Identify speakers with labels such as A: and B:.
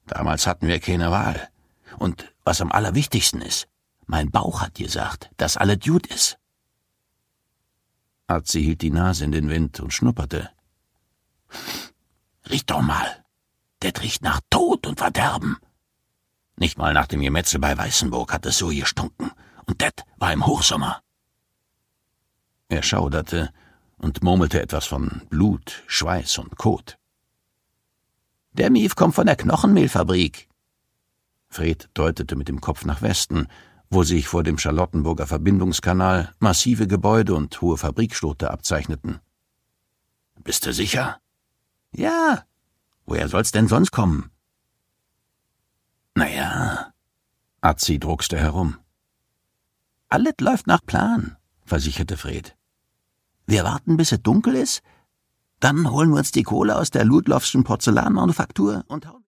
A: Damals hatten wir keine Wahl. Und was am allerwichtigsten ist, mein Bauch hat gesagt, dass alles gut ist. Arzi hielt die Nase in den Wind und schnupperte. Riech doch mal. Das riecht nach Tod und Verderben. Nicht mal nach dem Gemetzel bei Weißenburg hat es so gestunken. Und das war im Hochsommer. Er schauderte und murmelte etwas von Blut, Schweiß und Kot. Der Mief kommt von der Knochenmehlfabrik. Fred deutete mit dem Kopf nach Westen, wo sich vor dem Charlottenburger Verbindungskanal massive Gebäude und hohe Fabrikschlote abzeichneten. Bist du sicher? Ja. Woher soll's denn sonst kommen? Naja, Arzi druckste herum. Alles läuft nach Plan, versicherte Fred. Wir warten, bis es dunkel ist, dann holen wir uns die Kohle aus der Ludloffschen Porzellanmanufaktur und hauen